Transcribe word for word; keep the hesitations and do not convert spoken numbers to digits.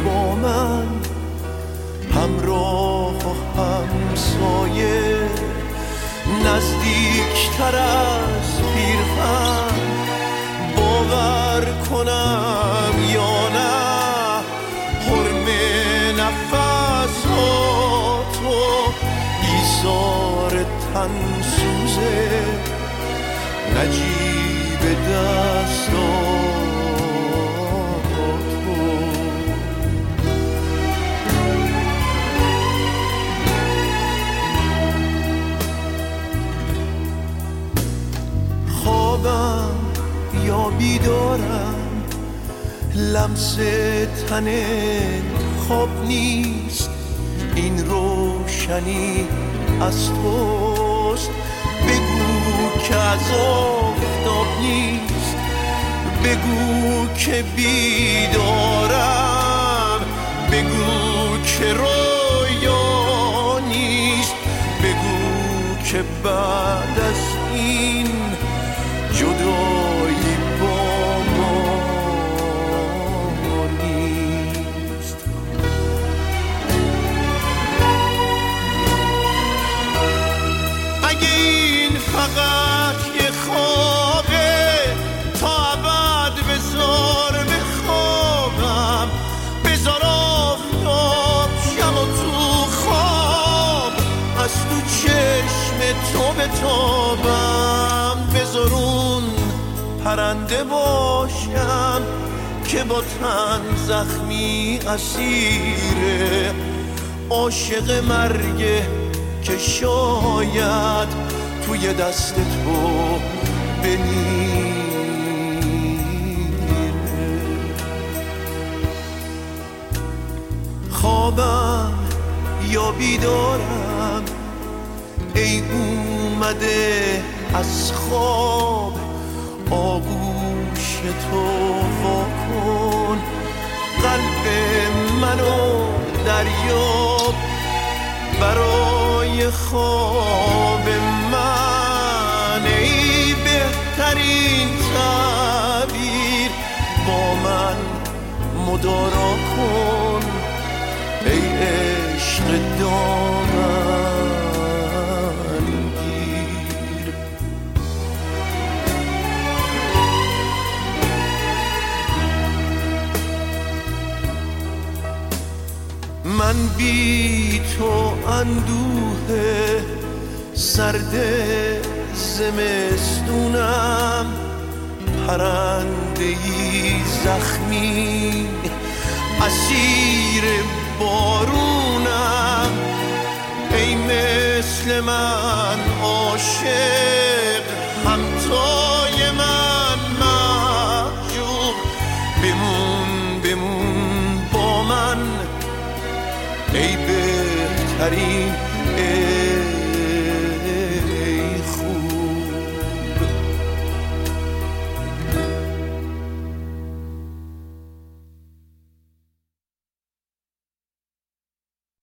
با من، همراه و همسایه، نزدیکتر از پیرهن. باور کنم یا نه حرم نفس ها تو، ایثار تن سوزه نجیب دستات تو. خوابم یا بیدارم، لمس تنت خواب نیست، این روشنی از توست. بگو که از آفتاب نیست، بگو که بیدارم، بگو که رویا نیست، بگو که بعد از این جدایی با ما نیست. اگه این فقط یه خوابه، تا ابد بذار بخوابم، بذار آفتاب شم و تو خواب از تو چشم تو بتابم. بذار اون پرنده باشم که با تن زخمی اسیره، عاشق مرگه که شاید توی دست تو بمیره. خوابم یا بیدارم، ای اومده از خواب آغوش تو واکن. قلب منو دریاب برای خواب من، ای بهترین تعبیر با من مدارا کن، ای عشق دامن گیر. من بی تو اندوه سرد زمستونم، پرنده‌ای زخمی اسیر بارونم، ای مثل من عاشق همتای من محجوب، بمون بمون با من ای بهترین